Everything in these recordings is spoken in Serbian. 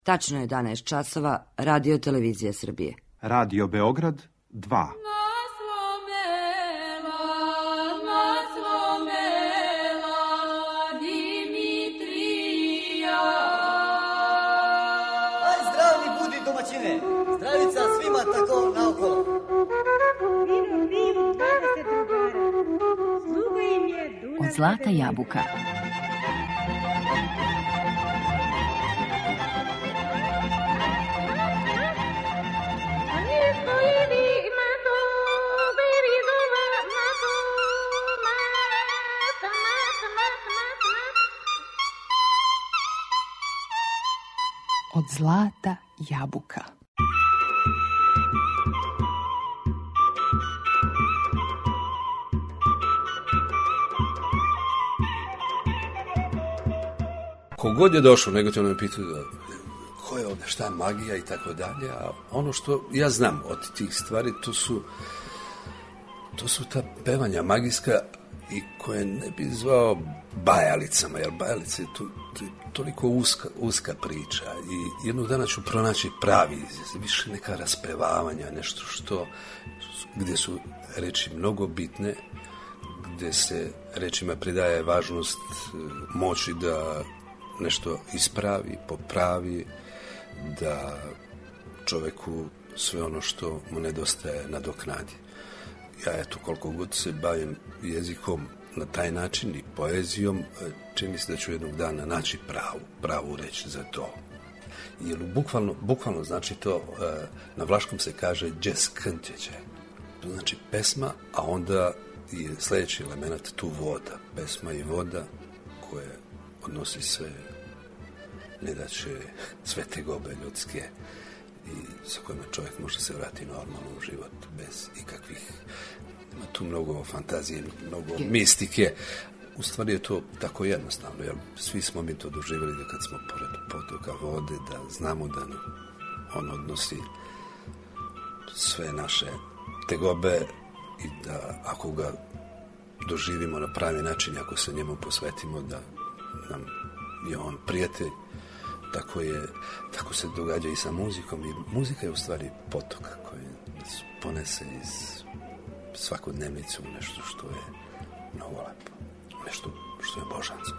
Tačno je 11 časova, Radio Televizija Srbije. Radio Beograd 2. Zdravica svima tako naokolo. Od zlata jabuka. Od zlata jabuka. Kogod je došao, negativno me pitaju ko je ovdje, šta je magija i tako dalje, a ono što ja znam od tih stvari, to su ta pevanja magijska i koje ne bi zvao bajalicama, jer bajalice je toliko uska priča i jednog dana ću pronaći pravi, više neka raspevavanja, nešto gdje su reči mnogo bitne, gdje se rečima pridaje važnost moći da nešto ispravi, popravi, da čovjeku sve ono što mu nedostaje nadoknadi. Ja eto, koliko god se bavim jezikom na taj način i poezijom, čini se da ću jednog dana naći pravu reč za to. Jer bukvalno znači to, na vlaškom se kaže džeskntjeće. To znači pesma, a onda je sljedeći element tu voda. Pesma i voda koje odnosi sve nedaće, sve tegobe ljudske i sa kojima čovjek može se vratiti normalno u život bez ikakvih, ima tu mnogo fantazije, mnogo mistike. U stvari je to tako jednostavno, jer svi smo mi to doživjeli da kad smo pored potoka vode, da znamo da on odnosi sve naše tegobe i da ako ga doživimo na pravi način, ako se njemu posvetimo, da nam je on prijatelj. Tako se događa i sa muzikom. I muzika je u stvari potok koji ponese iz svakodnevnicu nešto što je mnogo lepo, nešto što je božansko.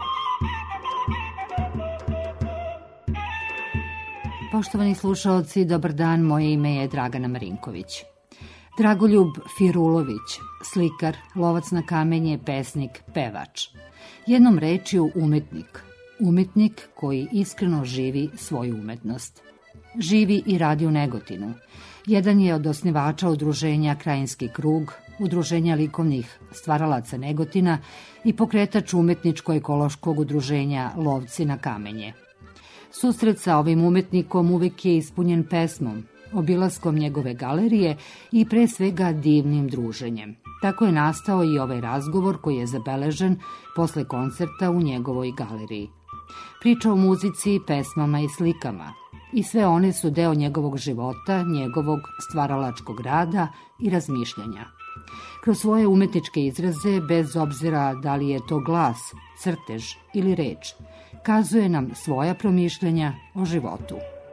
Poštovani slušaoci, dobar dan, moje ime je Dragana Marinković. Dragoljub Firulović, slikar, lovac na kamenje, pesnik, pevač. Jednom rečju umetnik. Umetnik koji iskreno živi svoju umetnost. Živi i radi u Negotinu. Jedan je od osnivača udruženja Krajinski krug, udruženja likovnih stvaralaca Negotina i pokretač umetničko-ekološkog udruženja Lovci na kamenje. Susret sa ovim umetnikom uvijek je ispunjen pesmom, obilaskom njegove galerije i pre svega divnim druženjem. Tako je nastao i ovaj razgovor koji je zabeležen posle koncerta u njegovoj galeriji. Priča o muzici, pesmama i slikama. I sve one su deo njegovog života, njegovog stvaralačkog rada i razmišljanja. Kroz svoje umetničke izraze, bez obzira da li je to glas, crtež ili reč, kazuje nam svoja promišljanja o životu.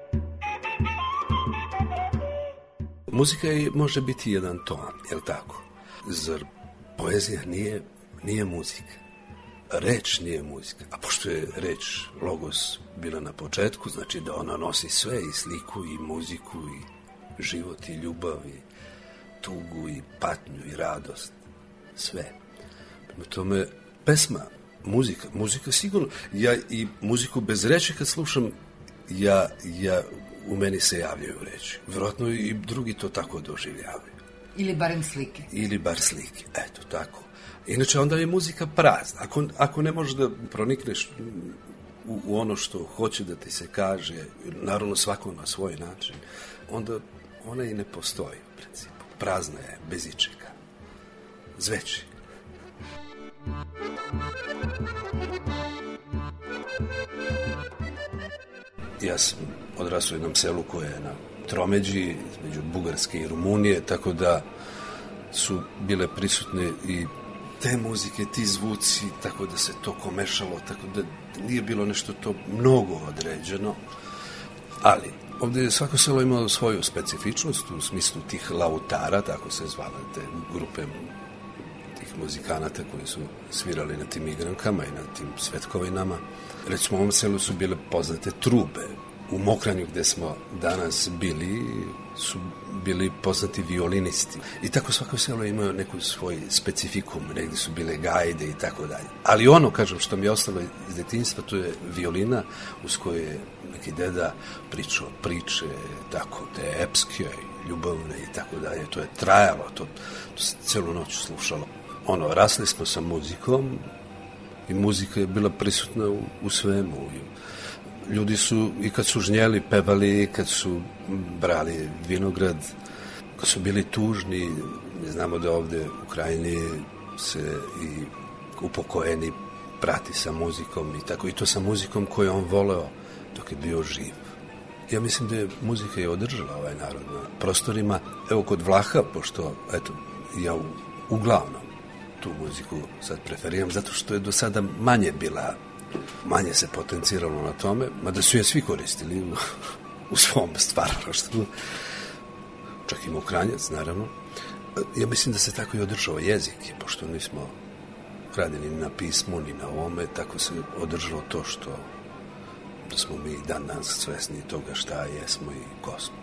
Muzika može biti jedan ton, je li tako? Zar poezija nije muzika? Reč nije muzika, a pošto je reč logos bila na početku, znači da ona nosi sve, i sliku, i muziku, i život, i ljubav, i tugu, i patnju, i radost, sve. Prema tome, pesma, muzika sigurno, ja i muziku bez reči kad slušam, u meni se javljaju reči. Vjerojatno i drugi to tako doživljavaju. Ili barem slike. Ili bar slike, eto tako. Inače, onda je muzika prazna. Ako ne možeš da pronikneš u ono što hoće da ti se kaže, naravno svako na svoj način, onda ona i ne postoji u principu. Prazna je, bez ičega. Zveči. Ja sam odrasao u jednom selu koje je na tromeđi između Bugarske i Rumunije, tako da su bile prisutne i te muzike, ti zvuci, tako da se to komešalo, tako da nije bilo nešto to mnogo određeno. Ali, ovdje je svako selo imalo svoju specifičnost u smislu tih lautara, tako se zvale te grupe tih muzikanata koji su svirali na tim igrankama i na tim svetkovinama. Recimo, u ovom selu su bile poznate trube. U Mokranju, gde smo danas bili, su bili poznati violinisti. I tako svako selo imao neku svoj specifikum, negdje su bile gajde i tako dalje. Ali ono, kažem, što mi je ostalo iz detinjstva, to je violina uz koju je neki deda pričao priče, tako, te epske, ljubavne i tako dalje. To je trajalo, to se celu noć slušalo. Rasli smo sa muzikom i muzika je bila prisutna u svemu. Ljudi su, i kad su žnjeli, pevali, kad su brali vinograd, kad su bili tužni. Mi znamo da ovdje u Krajini se i upokojeni prati sa muzikom i tako. I to sa muzikom koju on voleo dok je bio živ. Ja mislim da je muzika je održala ovaj narod na prostorima. Evo kod Vlaha, pošto, eto, ja uglavnom tu muziku sad preferiram, zato što je do sada manje se potenciralo na tome, mada su je svi koristili u svom stvaralaštvu, čak i Mokranjac, naravno. Ja mislim da se tako i održao jezik, pošto nismo radili ni na pismu, ni na ovome, tako se održalo to što da smo mi dan danas svesni toga šta jesmo i ko smo.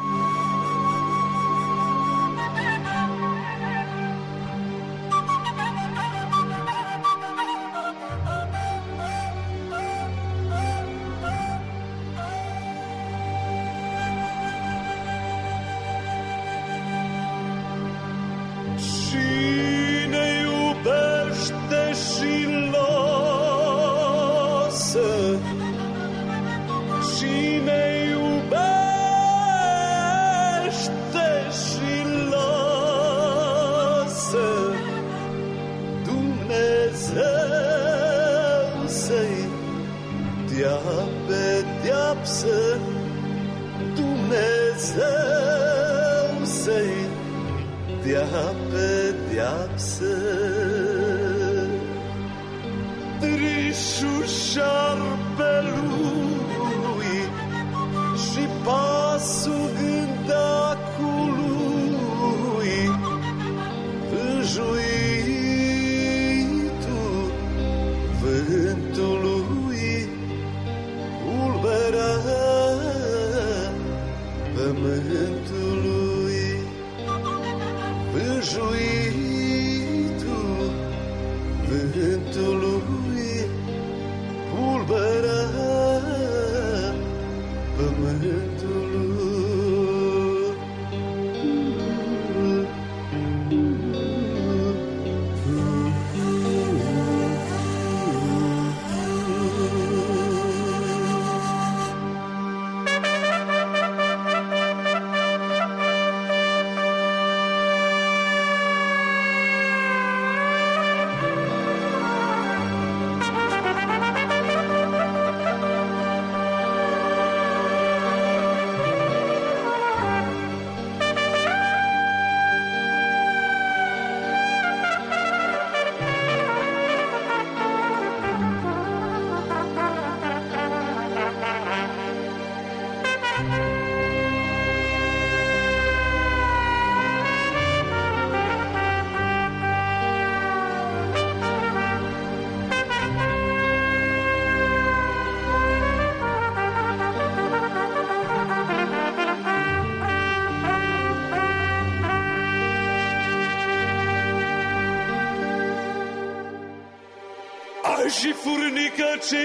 Și furnică, ce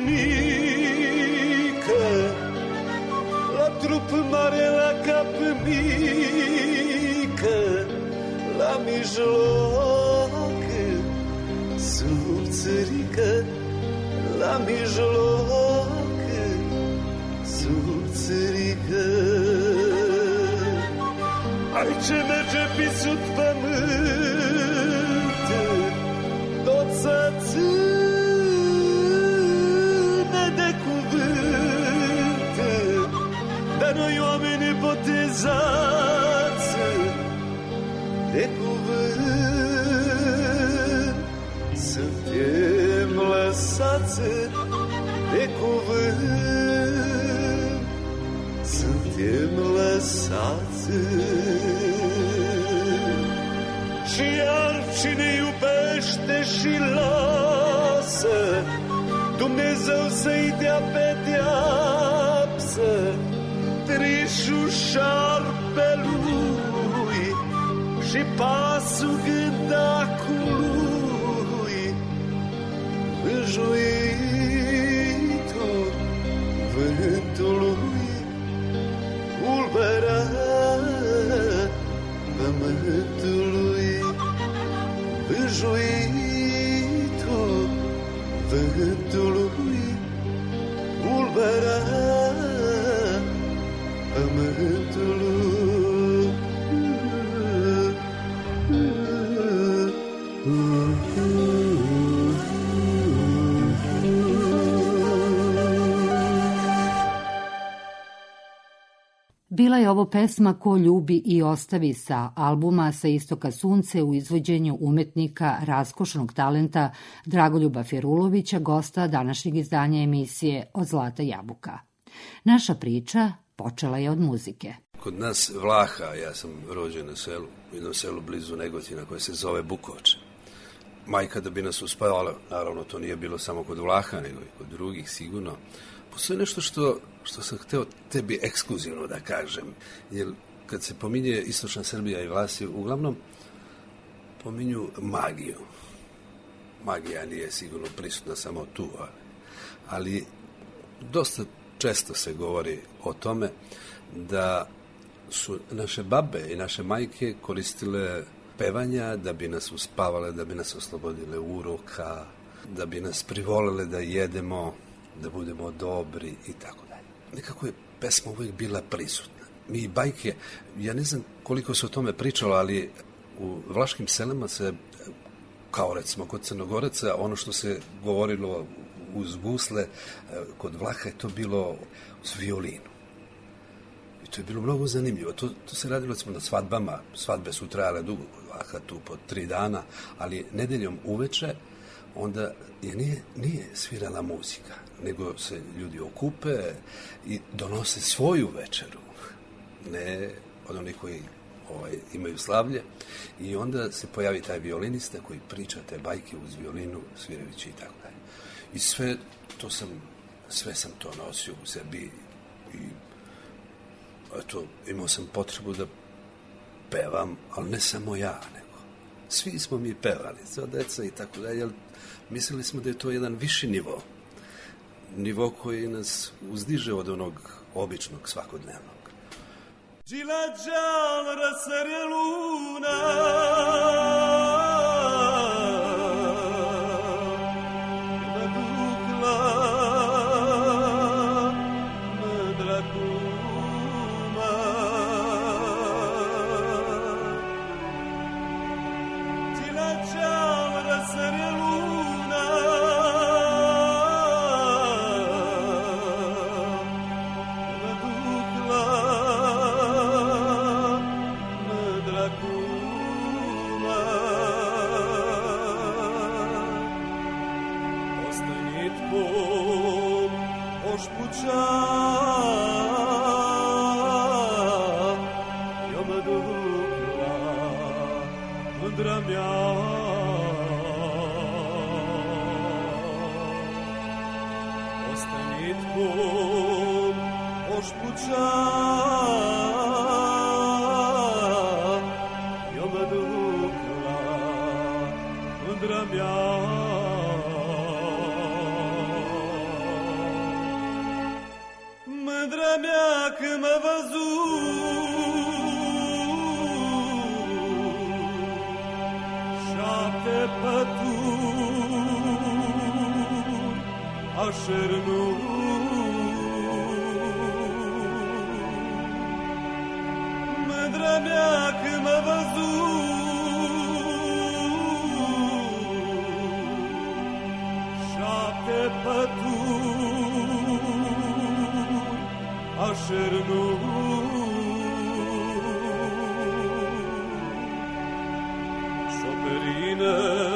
furnică, la trup mare, la cap mică, la mijloc subțărică, la mijloc subțărică. Aici merge pe sub pământ, tot să țin noi oameni botezați de cuvânt, suntem lăsați de cuvânt, lăsați. Și iar cine iubește și lasă, Dumnezeu să-i dea pedeapsă. Trișul șarpelui și pasul gândacului, înjuitul vântului, ulbărea pământului, înjuitul vântului, ulbărea pământului. Bila je ovo pesma Ko ljubi i ostavi sa albuma Sa istoka sunce u izvođenju umetnika raskošnog talenta Dragoljuba Firulovića, gosta današnjeg izdanja emisije Od zlata jabuka. Naša priča počela je od muzike. Kod nas Vlaha, ja sam rođen na selu, u jednom selu blizu Negotina koje se zove Bukovače. Majka da bi nas uspavala, naravno to nije bilo samo kod Vlaha, nego i kod drugih sigurno. Postoji nešto što sam hteo tebi ekskluzivno da kažem, jer kad se pominje Istočna Srbija i Vlasi, uglavnom pominju magiju. Magija nije sigurno prisutna samo tu, ali dosta često se govori o tome da su naše babe i naše majke koristile pevanja da bi nas uspavale, da bi nas oslobodile uroka, da bi nas privolele da jedemo, da budemo dobri i tako dalje. Nekako je pesma uvijek bila prisutna. Mi i bajke, ja ne znam koliko se o tome pričalo, ali u vlaškim selima se, kao recimo kod Crnogoraca, ono što se govorilo uz gusle, kod Vlaha je to bilo uz violinu. I to je bilo mnogo zanimljivo. To se radilo recimo na svadbama. Svadbe su trajale dugo kod Vlaha, tu po 3 dana, ali nedeljom uveče onda nije svirala muzika, nego se ljudi okupe i donose svoju večeru, ne od onih koji imaju slavlje, i onda se pojavi taj violinista koji priča te bajke uz violinu, svirajući i tako dalje. I sve sam to nosio u sebi i eto, imao sam potrebu da pevam, ali ne samo ja, nego svi smo mi pevali, sva deca i tako dalje, ali mislili smo da je to jedan viši nivo koji nas uzdiže od onog običnog svakodnevnog. Gilađal rasarje luna, nadukla mdra kuma. Gilađal rasarje luna, nadukla mdra kuma. Ostaj nitkom ošpuća, joma dukla mdra mja. Ostaj nitkom ošpuća, joma dukla mdra mja. Mdra mja kma vazu, šate patu, ašernu. Mdra mja kma vazu, šate patu, ašernu. Šoperine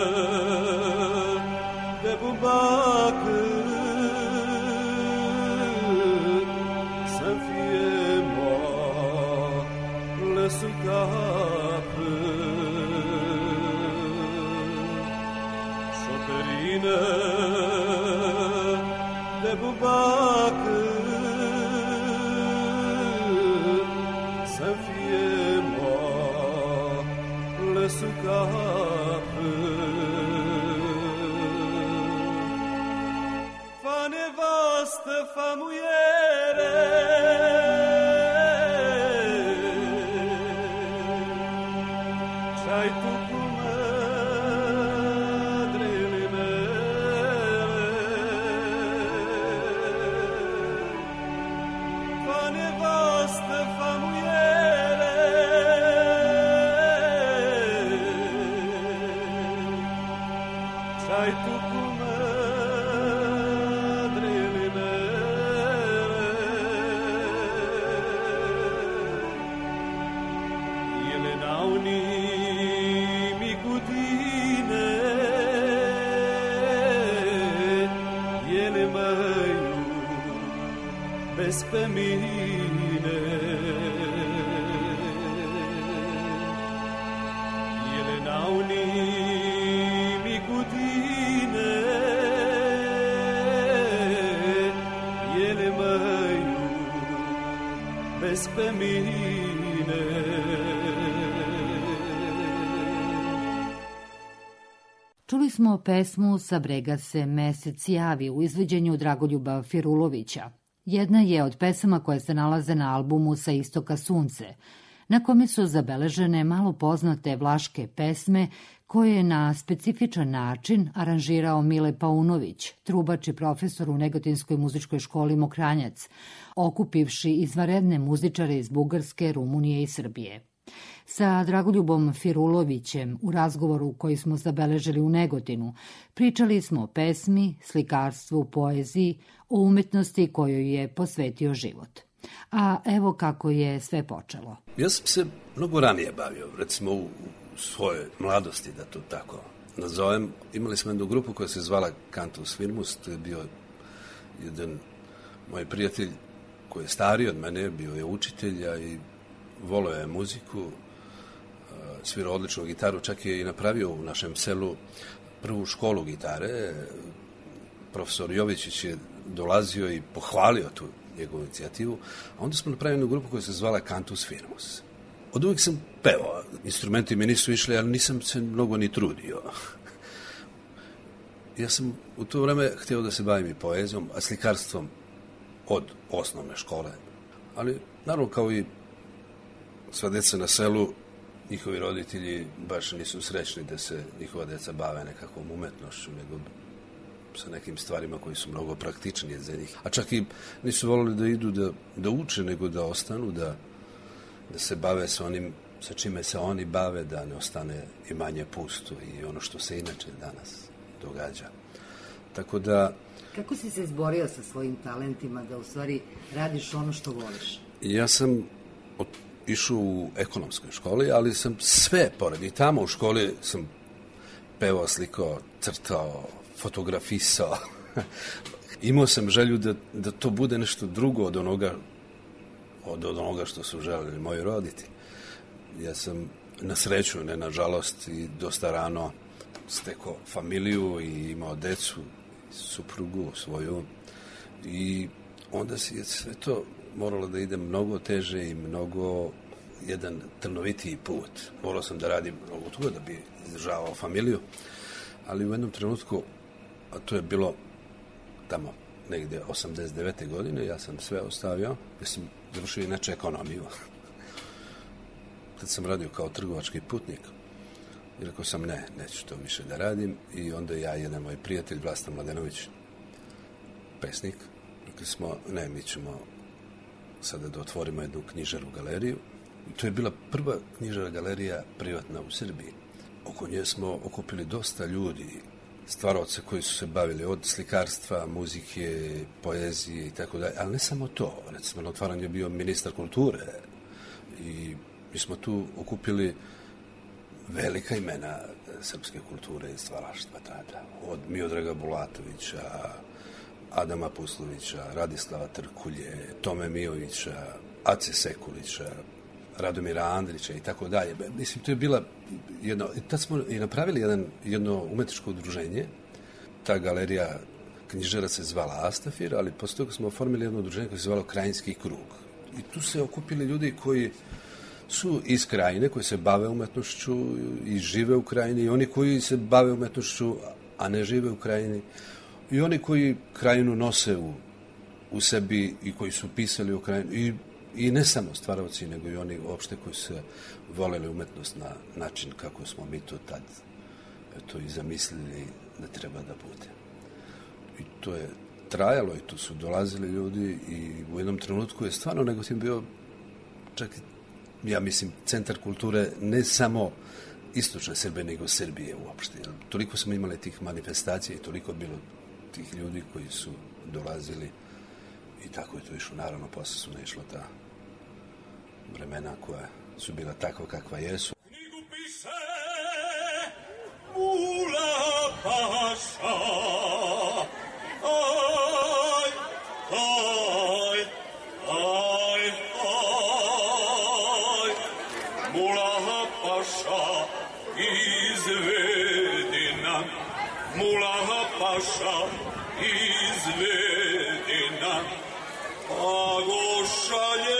de bumbakı sen fiema kape, šoperine de bubake, Safiyema le su kape, fa nevaste, fa muiere, c'hai tu come drile mere, fa nevaste, fa muiere, c'hai tu come drile mere, ile nauni mi kutine, ile maju bez pemine, ile nauni mi kutine, ile maju bez pemine. Čuli smo pesmu Sa brega se mesec javi u izvođenju Dragoljuba Firulovića. Jedna je od pesama koje se nalaze na albumu Sa istoka sunce, na kome su zabeležene malo poznate vlaške pesme koje je na specifičan način aranžirao Mile Paunović, trubač i profesor u Negotinskoj muzičkoj školi Mokranjac, okupivši izvanredne muzičare iz Bugarske, Rumunije i Srbije. Sa Dragoljubom Firulovićem u razgovoru koji smo zabeležili u Negotinu pričali smo o pesmi, slikarstvu, poeziji, o umetnosti kojoj je posvetio život. A evo kako je sve počelo. Ja sam se mnogo ranije bavio, recimo u svojoj mladosti, da to tako nazovem. Imali smo jednu grupu koja se zvala Cantus Firmus, to je bio jedan moj prijatelj koji je stariji od mene, bio je učitelja i volio je muziku, svirao odličnu gitaru, čak je i napravio u našem selu prvu školu gitare. Profesor Jovičić je dolazio i pohvalio tu njegovu inicijativu, a onda smo napravili jednu grupu koja se zvala Cantus Firmus. Od uvijek sam pevao, instrumenti mi nisu išli, ali nisam se mnogo ni trudio. Ja sam u to vreme htio da se bavim i poezijom, a slikarstvom od osnovne škole. Ali, naravno, kao i sva deca na selu, njihovi roditelji baš nisu srećni da se njihova deca bave nekakvom umetnošću, nego sa nekim stvarima koji su mnogo praktičnije za njih. A čak i nisu volili da idu da uče, nego da ostanu, da se bave sa onim sa čime se oni bave, da ne ostane imanje pusto i ono što se inače danas događa. Tako da... Kako si se izborio sa svojim talentima da u stvari radiš ono što voliš? Ja sam išao u ekonomskoj školi, ali sam sve pored. I tamo u školi sam pevao, slikao, crtao, fotografisao. Imao sam želju da to bude nešto drugo od onoga što su želeli moji roditelji. Ja sam na sreću, ne na žalost, i dosta rano stekao familiju i imao decu, suprugu svoju. I onda je sve to moralo da ide mnogo teže i mnogo jedan trnovitiji put. Morao sam da radim mnogo toga da bi izdržavao familiju, ali u jednom trenutku, a to je bilo tamo negde 89. godine, ja sam sve ostavio, ja sam završio inače ekonomiju. Kad sam radio kao trgovački putnik, i rekao sam neću to više da radim, i onda ja i jedan moj prijatelj, Vlasta Mladenović, pesnik, rekli smo, mi ćemo sada da otvorimo jednu knjižaru galeriju. I to je bila prva knjižara galerija privatna u Srbiji. Oko nje smo okupili dosta ljudi, stvaraoce koji su se bavili od slikarstva, muzike, poezije i tako dalje, ali ne samo to. Recimo, na otvaranju je bio ministar kulture i mi smo tu okupili velika imena srpske kulture i stvaraštva tada. Od Miodraga Bulatovića, Adama Puslovića, Radislava Trkulje, Tome Mijovića, Ace Sekulića, Radomira Andrića i tako dalje. Mislim, to je bila jedno... Tad smo i napravili jedno umetničko udruženje. Ta galerija knjižara se zvala Astafir, ali posle toga smo oformili jedno udruženje koje se zvalo Krajinski krug. I tu se okupili ljudi koji su iz Krajine, koji se bave umetnošću i žive u Krajini, i oni koji se bave umetnošću, a ne žive u Krajini, i oni koji Krajinu nose u sebi i koji su pisali o Krajini, i ne samo stvaravci, nego i oni uopšte koji se voleli umetnost na način kako smo mi to tad i zamislili da treba da bude. I to je trajalo i tu su dolazili ljudi i u jednom trenutku je stvarno Negotin bio čak, ja mislim, centar kulture ne samo istočne Srbije, nego Srbije uopšte. Toliko smo imali tih manifestacija i toliko bilo tih ljudi koji su dolazili i tako je to išlo. Naravno, posle su naišla ta vremena koja su bila takva kakva jesu. Knjigu piše Mula Paša. Aj, aj, aj, aj. Mula Paša izvedi nam. Mula Paša izvedi nam. A gošalje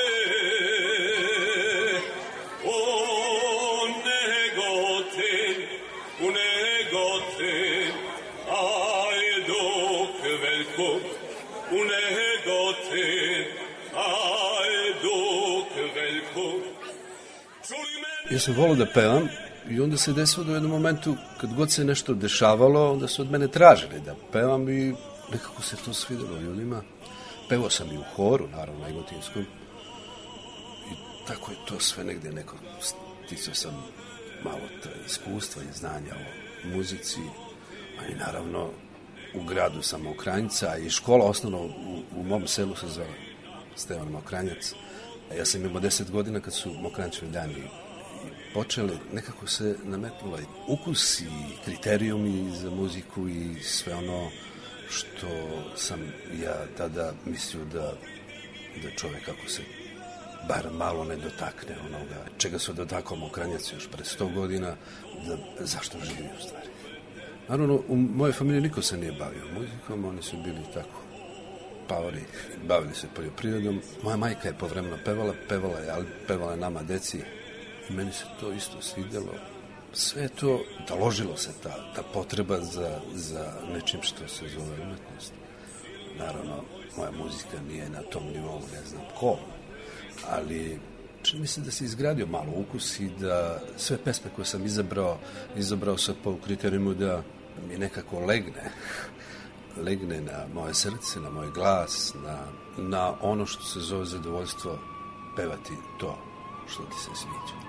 Ja sam volao da pevam i onda se desilo da u jednom momentu, kad god se nešto dešavalo, onda su od mene tražili da pevam i nekako se to svidelo ljudima. Pevao sam i u horu, naravno, negotinskom. I tako je to sve negde neko... Sticao sam malo iskustva i znanja o muzici, a i naravno u gradu sam Mokranjca i škola osnovno u mom selu se zvala Stevan Mokranjac. A ja sam imao 10 godina kad su Mokranjčevi dani počeli, nekako se nametnula ukus i kriterijumi za muziku i sve ono što sam ja tada mislio da čovjek ako se bar malo ne dotakne onoga čega se dotakao Mokranjac još pre 100 godina, zašto živi u stvari. Naravno, u mojoj familiji niko se nije bavio muzikom, oni su bili tako paori, bavili se poljoprivredom. Moja majka je povremeno pevala je nama deci i meni se to isto svidelo. Sve je to, taložilo se ta potreba za nečim što se zove umetnost. Naravno, moja muzika nije na tom nivou, ne znam ko, ali čini mi se da se izgradio malo ukus i da sve pesme koje sam izabrao sam po kriterijumu da mi nekako legne na moje srce, na moj glas, na ono što se zove zadovoljstvo pevati to što ti se sviđa.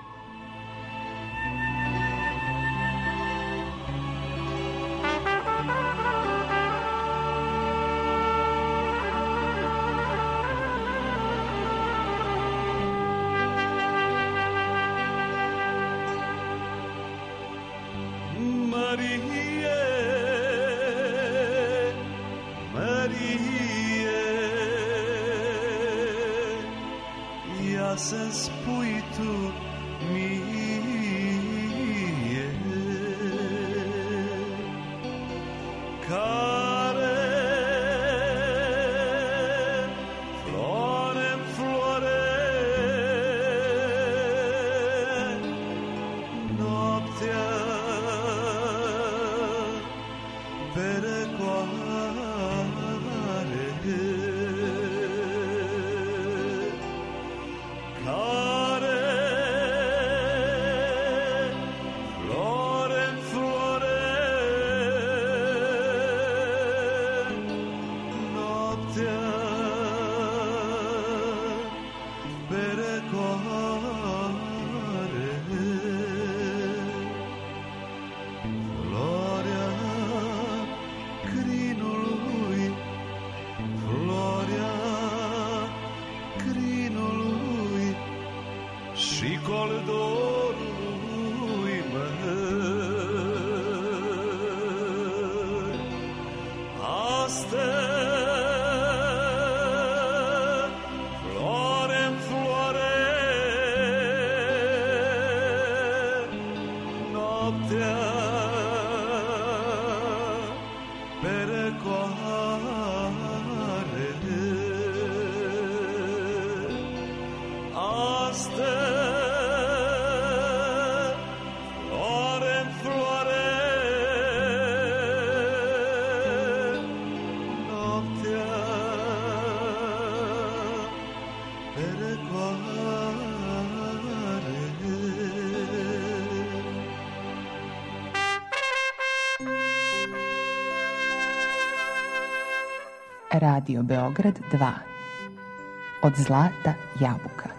Radio Beograd 2. Od zlata jabuka.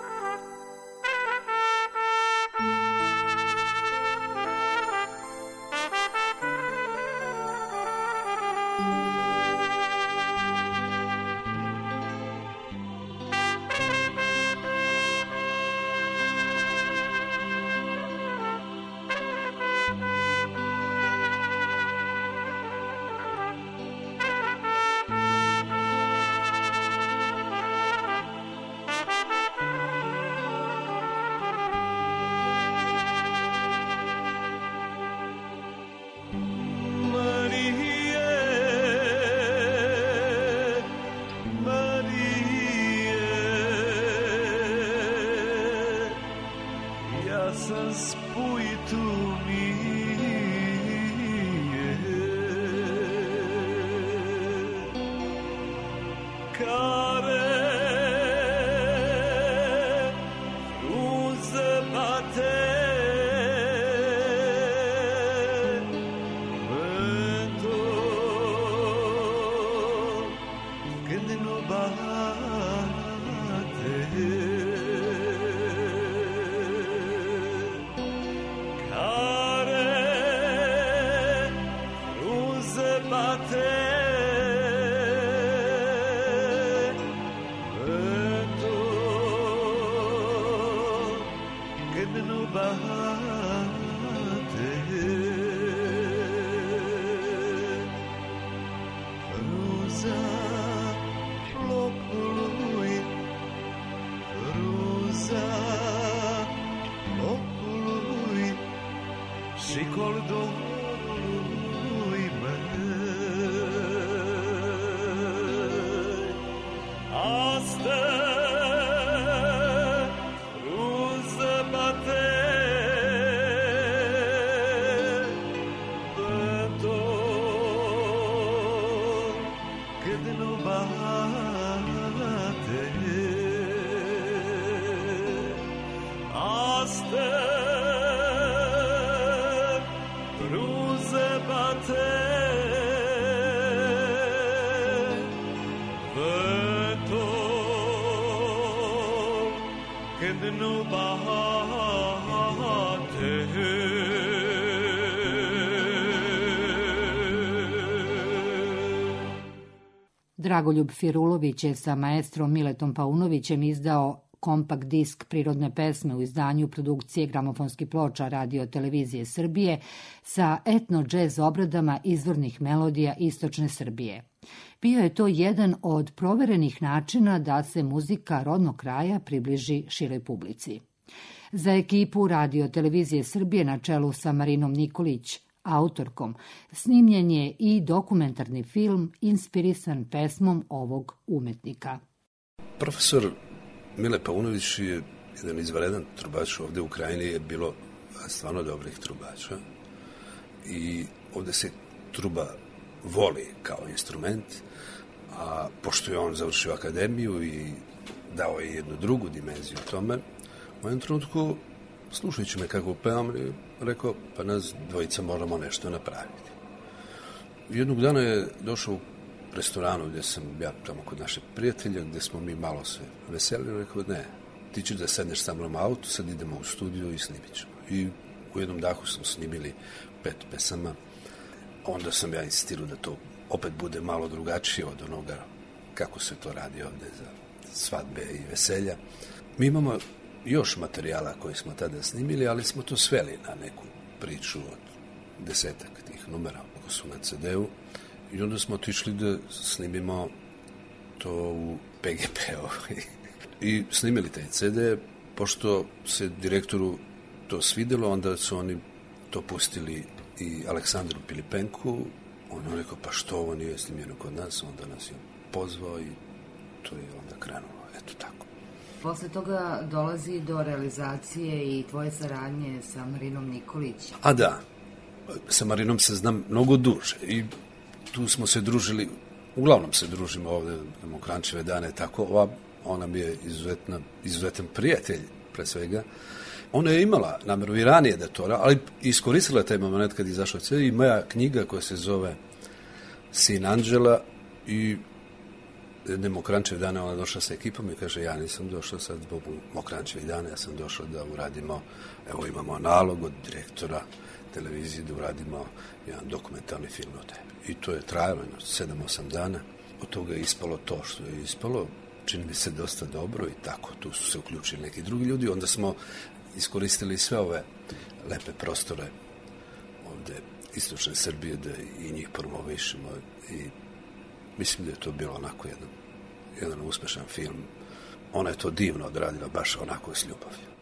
Dragoljub Firulović je sa maestrom Miletom Paunovićem izdao kompakt disk prirodne pesme u izdanju produkcije gramofonskih ploča Radio Televizije Srbije sa etno-džez obradama izvornih melodija istočne Srbije. Bio je to jedan od proverenih načina da se muzika rodnog kraja približi široj publici. Za ekipu Radio Televizije Srbije na čelu sa Marinom Nikolić, autorkom, snimljen je i dokumentarni film inspirisan pesmom ovog umetnika. Profesor Mile Paunović je jedan izvanredan trubač. Ovde u Krajini je bilo stvarno dobrih trubača i ovde se truba voli kao instrument, a pošto je on završio akademiju i dao je jednu drugu dimenziju tome, u jednom trenutku, slušajući me kako pevam, rekao, pa nas dvojica moramo nešto napraviti. Jednog dana je došao u restoranu gdje sam ja tamo kod našeg prijatelja, gdje smo mi malo se veselili, rekao, ne, ti ćeš da sedneš sa mnom u auto, sad idemo u studiju i snimit ćemo. I u jednom dahu smo snimili 5 pesama, onda sam ja insistirao da to opet bude malo drugačije od onoga kako se to radi ovde za svadbe i veselja. Mi imamo još materijala koji smo tada snimili, ali smo to sveli na neku priču od 10-ak tih numera koji su na CD-u i onda smo otišli da snimimo to u PGP-u i snimili taj CD. Pošto se direktoru to svidelo, onda su oni to pustili i Aleksandru Pilipenku. On je rekao, pa što ovo nije snimljeno kod nas? Onda nas je pozvao i to je onda krenulo. Eto tako. Posle toga dolazi do realizacije i tvoje saradnje sa Marinom Nikolić. A da, sa Marinom se znam mnogo duže i tu smo se družili, uglavnom se družimo ovde u Kranjčeve dane, tako, ona mi je izuzetan prijatelj, pre svega. Ona je imala nameru i ranije da to, ali iskoristila taj moment kad je izašla sve i moja knjiga koja se zove Sin Anđela i jedne Mokrančeve dane ona došla sa ekipom i kaže ja nisam došla sad zbog Mokrančevih dana, ja sam došla da uradimo, evo imamo nalog od direktora televizije da uradimo jedan dokumentarni film o tebi. I to je trajalo 7-8 dana, od toga je ispalo to što je ispalo, čini mi se dosta dobro i tako, tu su se uključili neki drugi ljudi, onda smo iskoristili sve ove lepe prostore ovde istočne Srbije da i njih promovišemo i mislim da je to bilo onako jedan uspešan film. Ona je to divno odradila, baš onako s ljubavlju.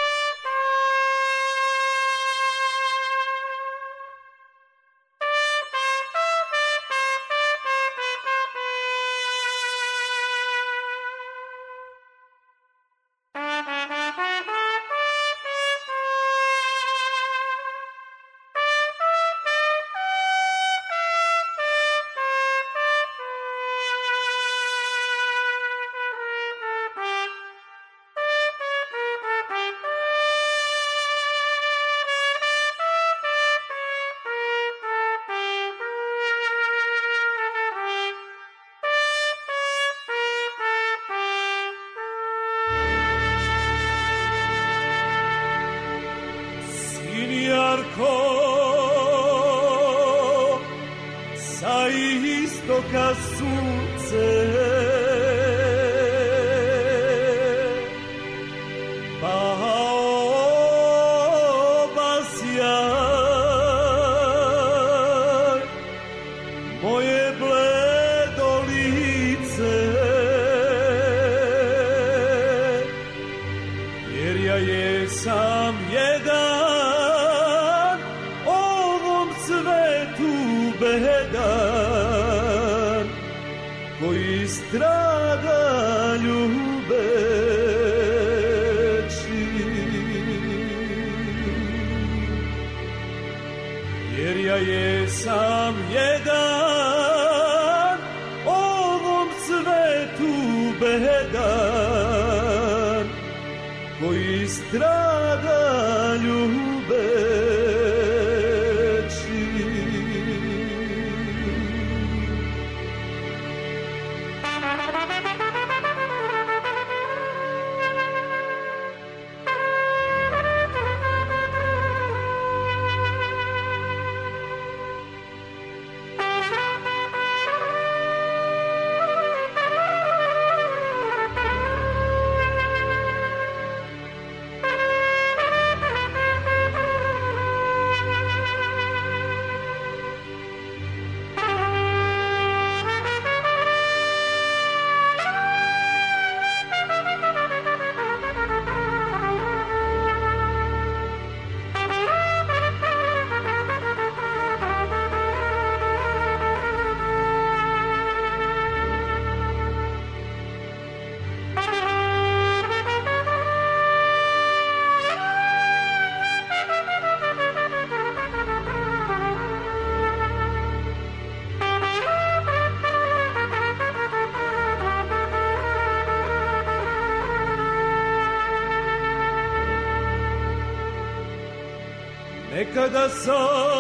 Nekada sam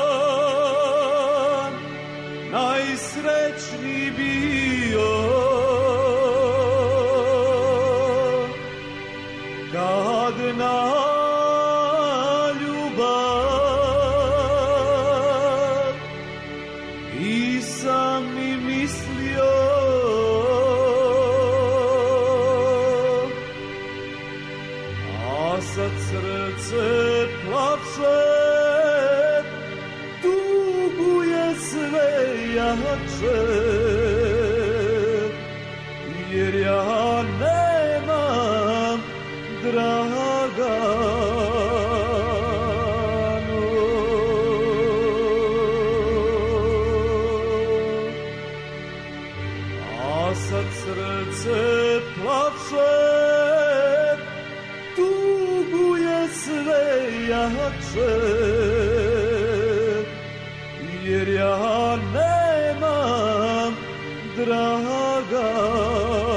najsrećniji bio kad na ljubav nisam ni mislio, a sad srce plače, jer ja nemam Draganu, a sad srce plače jače, jer ja nemam Draganu.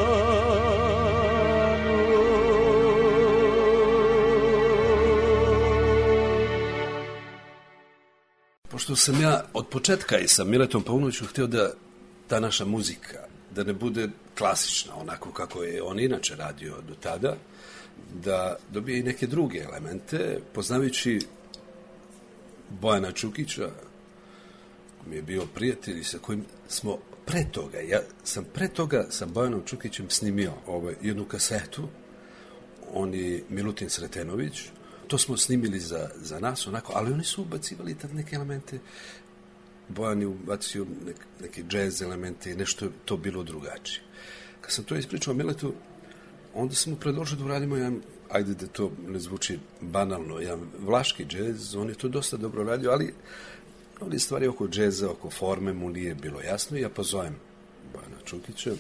Pošto sam ja od početka i sa Miletom Paunovićem htio da ta naša muzika, da ne bude klasična, onako kako je on inače radio do tada, da dobije i neke druge elemente, poznavajući Bojana Čukića, koji mi je bio prijatelj i sa kojim smo ja sam pre toga sa Bojanom Čukićem snimio jednu kasetu, on je Milutin Sretenović, to smo snimili za nas, onako, ali oni su ubacivali tad neke elemente, Bojan je ubacio neke džez elemente i nešto je to bilo drugačije. Kad sam to ispričao Miletu, onda sam mu predložio da uradimo jedan, ajde da to ne zvuči banalno, jedan vlaški džez, on je to dosta dobro radio, ali ovdje stvari oko džeza, oko forme mu nije bilo jasno i ja pozovem Bojana Čukića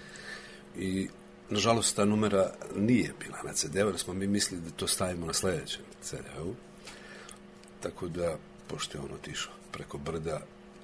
i nažalost ta numera nije bila na CD-u, jer smo mi mislili da to stavimo na sledećem CD-u, tako da, pošto je on otišao preko brda,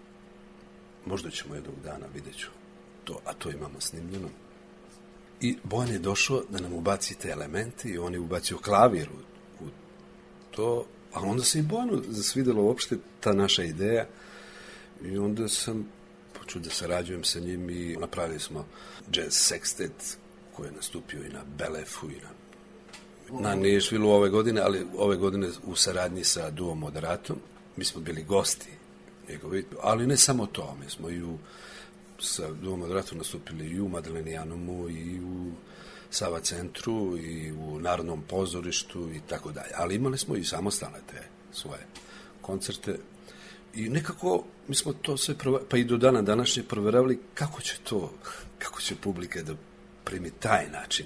možda ćemo jednog dana, vidjet ću to, a to imamo snimljeno. I Bojan je došao da nam ubaci te elemente i on je ubacio klavir u to, a onda se i Bojanu zasvidjela uopšte ta naša ideja i onda sam počeo da sarađujem sa njim i napravili smo jazz sextet koji je nastupio i na Belefu i na Nešvilu ove godine, ali ove godine u saradnji sa Duom Moderatom. Mi smo bili gosti njegovi, ali ne samo to, mi smo i sa Duom Moderatom nastupili i u Madelenijanomu i u Sava centru i u Narodnom pozorištu i tako dalje. Ali imali smo i samostalne te svoje koncerte i nekako mi smo to sve pa i do dana današnje proveravali kako će publika da primi taj način.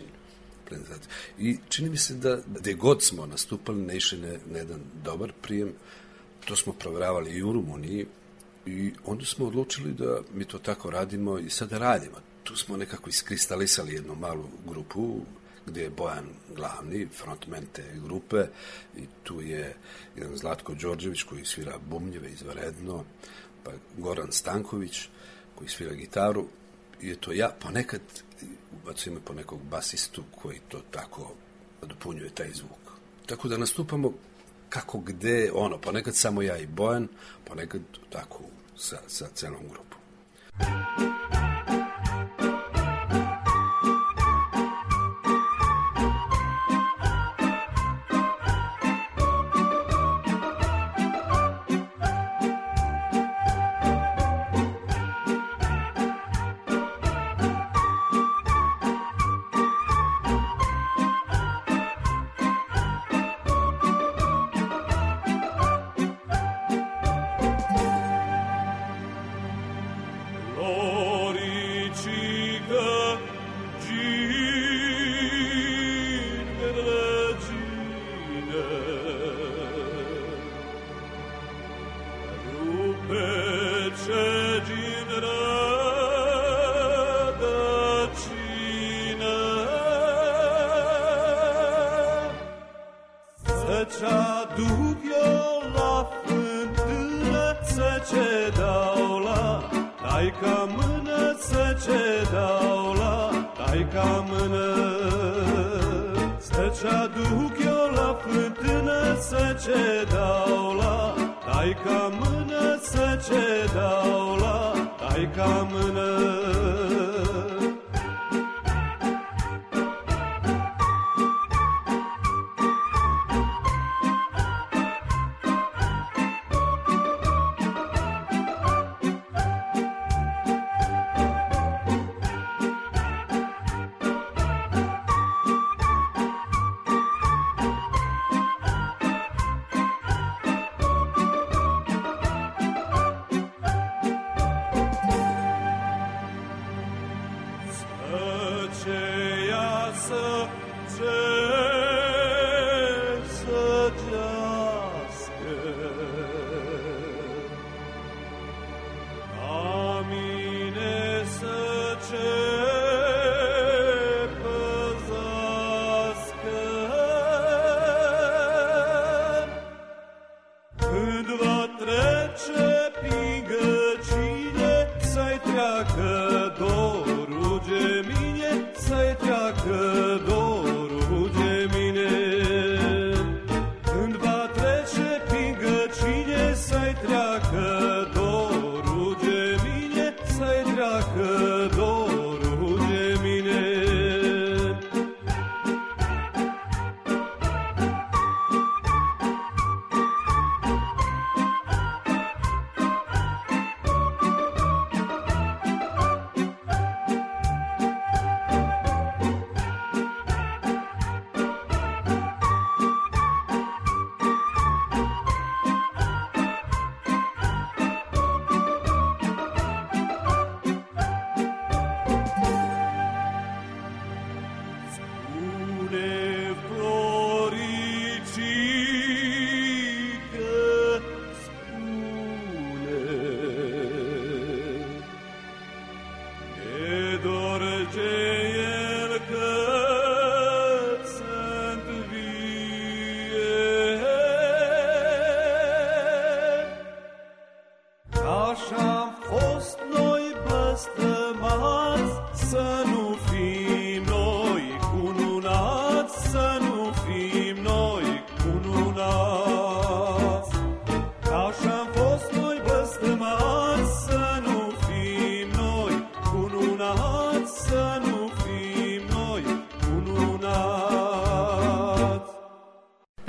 I čini mi se da gde god smo nastupali naišli na jedan dobar prijem. To smo proveravali i u Rumuniji i onda smo odlučili da mi to tako radimo i sada radimo. Tu smo nekako iskristalisali jednu malu grupu gdje je Bojan glavni, frontman te grupe i tu je jedan Zlatko Đorđević koji svira bubnjeve izvanredno, pa Goran Stanković koji svira gitaru i je to ja, ponekad ubacujem po nekog basistu koji to tako dopunjuje taj zvuk. Tako da nastupamo kako gde, ponekad samo ja i Bojan, ponekad tako sa celom grupom.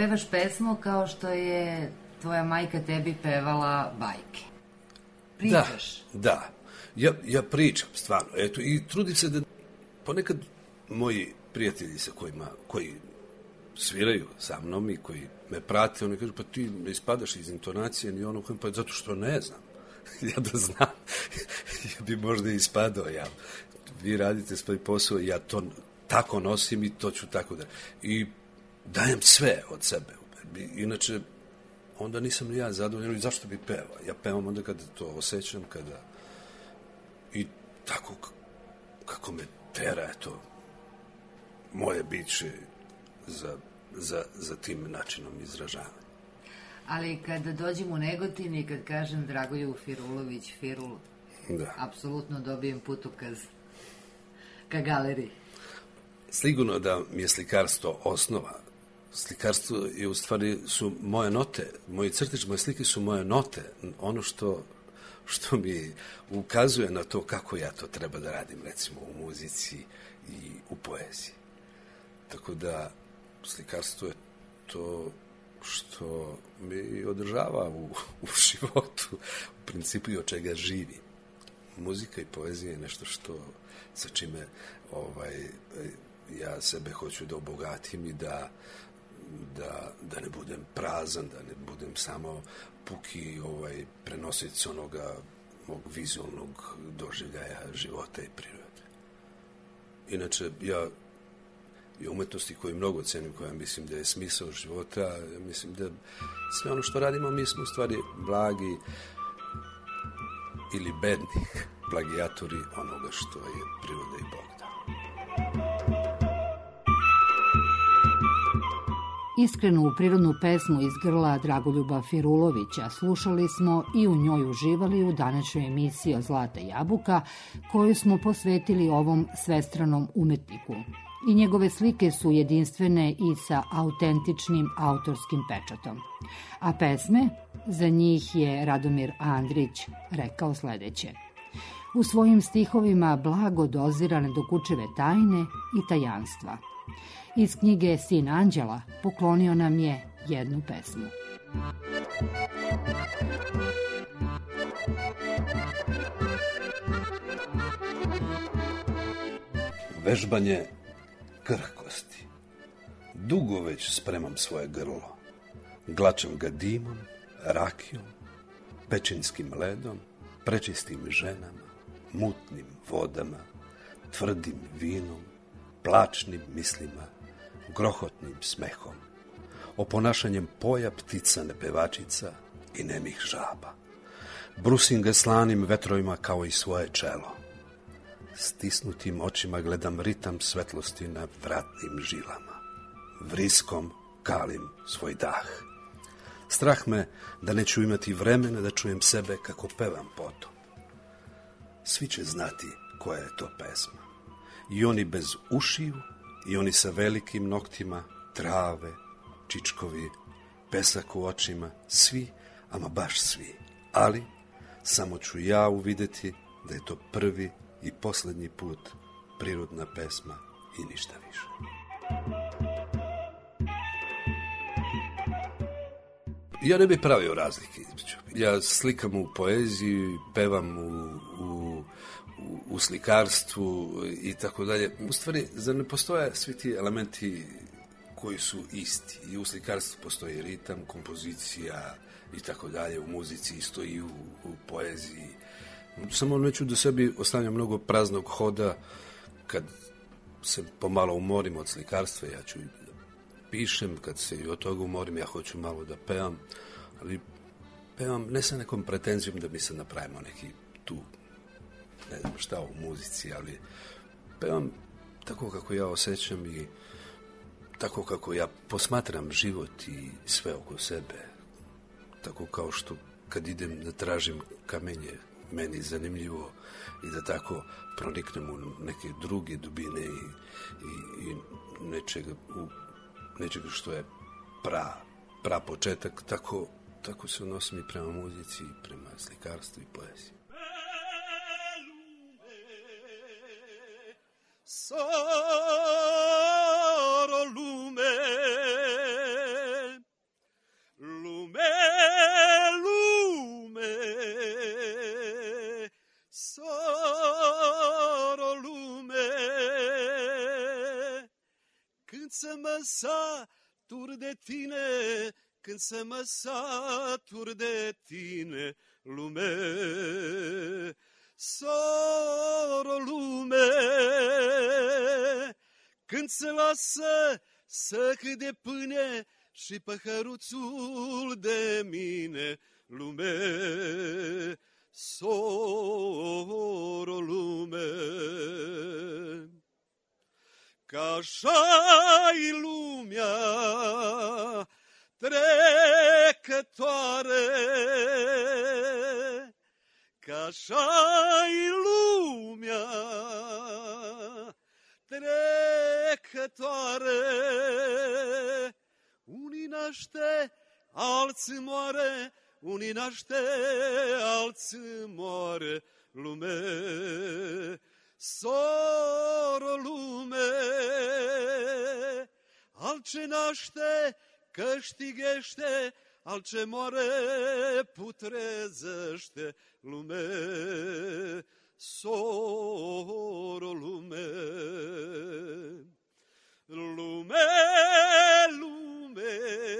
pevaš pesmu kao što je tvoja majka tebi pevala bajke. Pričaš. Da. Ja pričam, stvarno. Eto, i trudim se da ponekad moji prijatelji koji sviraju sa mnom i koji me prate, oni kažu, pa ti ne ispadaš iz intonacije ni ono, pa zato što ne znam. Ja da znam, ja bi možda ispadao, vi radite svoj posao, ja to tako nosim i to ću tako da... I dajem sve od sebe. Inače, onda nisam ni ja zadovoljan. Zašto bi pevao? Ja pevam onda kada to osjećam, kada... I tako kako me tera, to moje biće za tim načinom izražavanja. Ali kada dođem u Negotin i kad kažem Dragoljub Firulović, Firul, apsolutno dobijem putokaz ka galeriji. Sigurno da mi je slikarstvo osnova. Slikarstvo je u stvari su moje note, moji crteži, moje slike su moje note, ono što mi ukazuje na to kako ja to treba da radim, recimo u muzici i u poeziji. Tako da slikarstvo je to što mi održava u životu, u principu i od čega živi. Muzika i poezija je nešto sa čime ja sebe hoću da obogatim i da ne budem prazan, da ne budem samo puki prenosic onoga mog vizualnog doživljaja života i prirode. Inače, ja umetnosti koju mnogo cenim, koja mislim da je smisao života, mislim da sve ono što radimo, mi smo u stvari blagi ili bedni plagijatori onoga što je priroda i Bog dao. Iskrenu prirodnu pesmu iz grla Dragoljuba Firulovića slušali smo i u njoj uživali u današnjoj emisiji o Zlata jabuka, koju smo posvetili ovom svestranom umetniku. I njegove slike su jedinstvene i sa autentičnim autorskim pečatom. A pesme, za njih je Radomir Andrić rekao sledeće. U svojim stihovima blago dozira nedokučive tajne i tajanstva. Iz knjige Sin anđela poklonio nam je jednu pesmu. Vežbanje krhkosti. Dugo već spremam svoje grlo. Glačam ga dimom, rakijom, pećinskim ledom, prečistim ženama, mutnim vodama, tvrdim vinom, plačnim mislima, grohotnim smehom, oponašanjem poja ptica nepevačica i nemih žaba. Brusim ga slanim vetrovima kao i svoje čelo. Stisnutim očima gledam ritam svetlosti na vratnim žilama. Vriskom kalim svoj dah. Strah me da neću imati vremena da čujem sebe kako pevam potom. Svi će znati koja je to pesma. I oni bez ušiju, i oni sa velikim noktima, trave, čičkovi, pesak u očima, svi, ama baš svi. Ali samo ću ja uvideti da je to prvi i poslednji put prirodna pesma i ništa više. Ja ne bih pravio razlike između. Ja slikam u poeziji, pevam u slikarstvu i tako dalje. U stvari, zar ne postoje svi ti elementi koji su isti? I u slikarstvu postoji ritam, kompozicija i tako dalje, u muzici isto i u poeziji. Samo neću da sebi ostavljam mnogo praznog hoda. Kad se pomalo umorim od slikarstva, ja ću pišem, kad se i od toga umorim, ja hoću malo da pevam, ali pevam ne sa nekom pretenzijom da mi se napravimo neki tu, ne znam šta u muzici, ali pevam tako kako ja osjećam i tako kako ja posmatram život i sve oko sebe. Tako kao što kad idem da tražim kamenje, meni je zanimljivo i da tako proniknem u neke druge dubine i nečega što je pra početak, tako se odnosim i prema muzici, i prema slikarstvu i poeziji. Saro lume Când să mă satur de tine, când să mă satur de tine, lume, soro lume, când se lasă săc de pâine și păhăruțul de mine, lume, soro lume. Că așa-i lumea trecătoare, că așa-i lumea trecătoare. Unii naște, alții moare, unii naște, alții moare, lume, soro lume. Al ce naște câștighește, al ce moare putrezește, lume, soro lume. Lume, lume,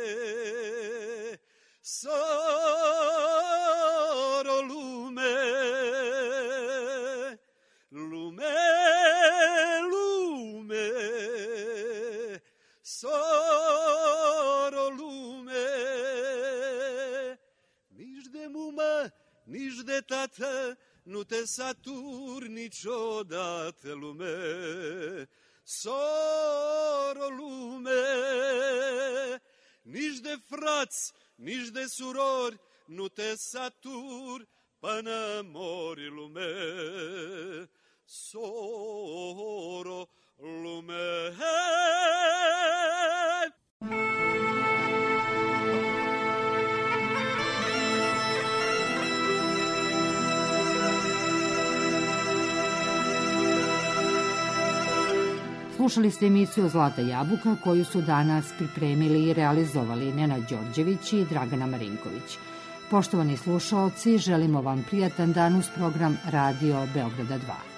soro lume. Lume, lume, soro lume. Nici de mumă, nici de tată nu te saturi niciodată, lume, soro lume. Nici de frați, nici de surori nu te saturi până mori, lume, soro lume. Slušali ste emisiju Zlata jabuka koju su danas pripremili i realizovali Nenad Đorđević i Dragana Marinković. Poštovani slušaoci, želimo vam prijatan dan uz program Radio Beograda 2.